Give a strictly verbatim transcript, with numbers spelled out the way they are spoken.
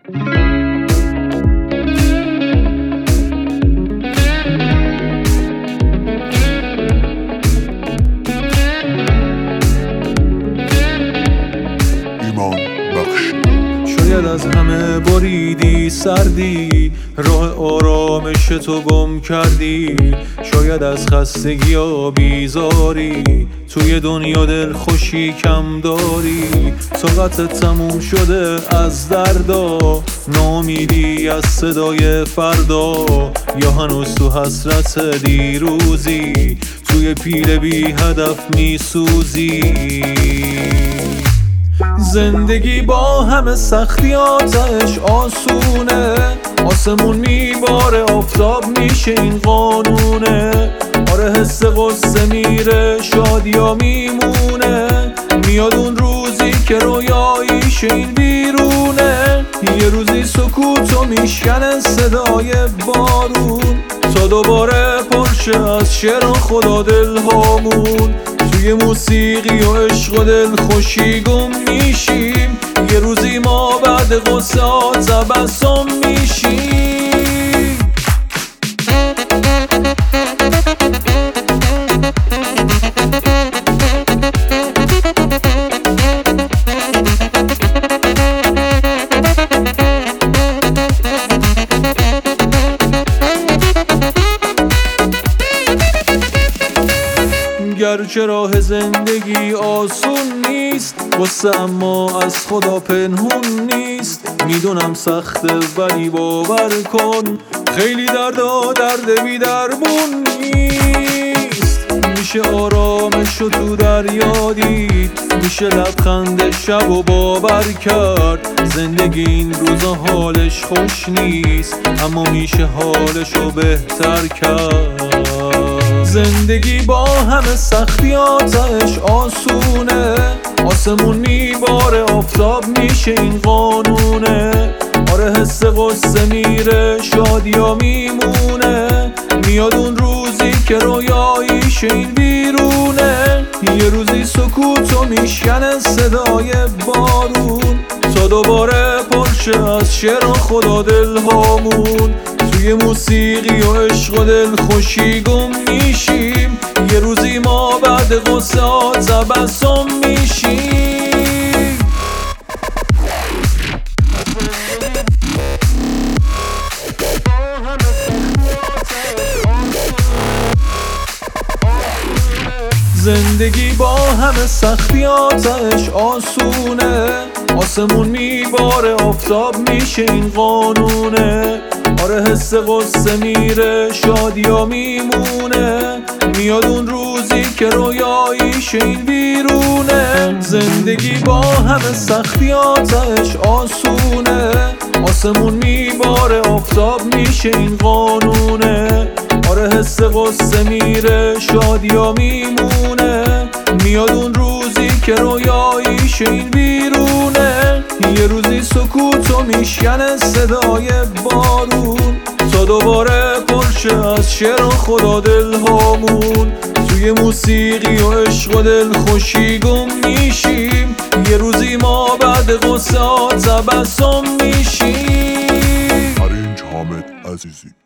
شاید از همه بریدی سردی، راه آرامش تو گم کردی. شاید از خستگی یا بیزاری توی دنیا دل خوشی کم داری. طاقتت تموم شده از دردا، ناامیدی از صدای فردا، یا هنوز تو حسرت دیروزی توی پیل بی هدف می سوزی. زندگی با همه سختیاتش آسونه، آسمون میباره آفتاب میشه این قانونه. آره حس غصه میره شادیا میمونه، میاد اون روزی که رویاییش این بیرونه. یه روزی سکوتو میشکنه صدای بارون، تا دوباره پرشه از شعر خدا دلهامون. توی موسیقی و عشق و دل خوشی گم میشیم، یه روزی ما بعد غصه ها تبسم میشیم. گرچه راه زندگی آسون نیست، غصه اما از خدا پنهون نیست. میدونم سخته ولی باور کن، خیلی دردا درد بی درمون نیست. میشه آرامش و تو دریا دید، میشه لبخند شب و باور کرد. زندگی این روزا حالش خوش نیست، اما میشه حالشو بهتر کرد. زندگی با همه سختیاتش آسونه، آسمون میباره آفتاب میشه این قانونه. آره حس غصه میره شادیا میمونه، میاد اون روزی که رویاییش این بیرونه. یه روزی سکوتو میشکنه صدای بارون، تا دوباره پرشه از شعر خدا دلهامون. توی موسیقی و عشق و دل خوشی گم میشیم، یه روزی ما بعد غصه ها تبسم میشیم. زندگی با همه سختیاتش آسونه، آسمون میباره آفتاب میشه این قانونه. آره حس غصه میره شادیا میمونه، میاد اون روزی که رویاییش این بیرونه. زندگی با همه سختیاتش آسونه، آسمون میباره آفتاب میشه این قانونه. آره حس غصه میره شادیا میمونه، میاد اون روزی که رویاییش این بیرونه. یه روزی سکوتو میشکنه صدای بارون، تا دوباره پرشه از شعر خدا دلهامون. توی موسیقی و عشق و دل خوشی گم میشیم، یه روزی ما بعد غصه ها تبسم میشیم. ارنج حامد عزیزی.